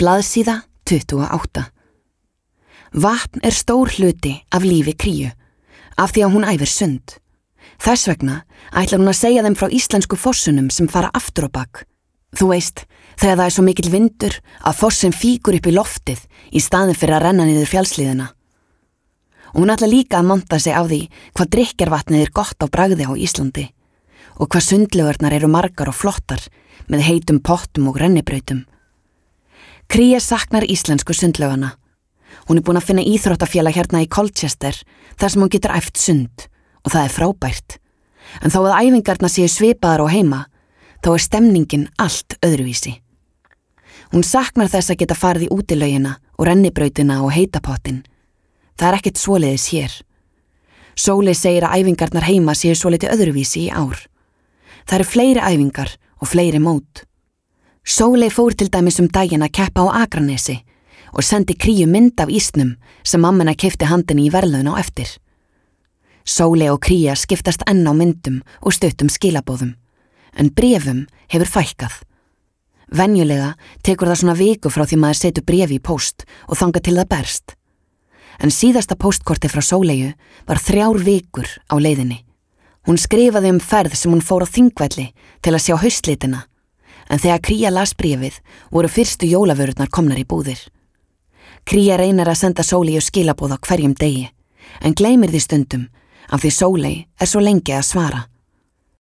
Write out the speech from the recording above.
Blaðsíða 28. Vatn stór hluti af lífi Kríu, af því að hún æfir sund. Þess vegna ætlar hún að segja þeim frá íslensku fossunum sem fara aftur á bak. Þú veist, þegar það svo mikill vindur að fossinn fýkur upp í loftið í staðinn fyrir að renna niður fjallshlíðina. Og hún ætlar líka að monta sig á því hvað drykkjarvatnið gott á bragði á Íslandi og hvað sundlaugurnar eru margar og flottar með heitum pottum og rennibrautum. Kría saknar íslensku sundlaugana. Hún búin að finna íþróttafélag hérna í Colchester þar sem hún getur æft sund og það frábært. En þó að æfingarnar séu svipaðar og heima, þá stemningin allt öðruvísi. Hún saknar þess að geta farið í útilaugina og rennibrautina og heitapottin. Það ekkert svoleiðis hér. Sóley segir að æfingarnar heima séu svolítið öðruvísi í ár. Það eru fleiri æfingar og fleiri mót. Sóley fór til dæmis daginn að keppa á Akranesi og sendi Kríu mynd af ísnum sem mamma keypti handinni í verðlaun á eftir. Sóley og Kría skiptast enn á myndum og stuttum skilaboðum, en bréfum hefur fækkað. Venjulega tekur það svona viku frá því maður setur bréf í póst og þangað til það berst. En síðasta póstkorti frá Sóleyju var 3 vikur á leiðinni. Hún skrifaði ferð sem hún fór á Þingvelli til að sjá haustlitina, en þegar Kría las bréfið voru fyrstu jólavörurnar komnar í búðir. Kría reynir að senda Sóleyju skilaboð á hverjum degi, en gleymir því stundum af því Sóley svo lengi að svara.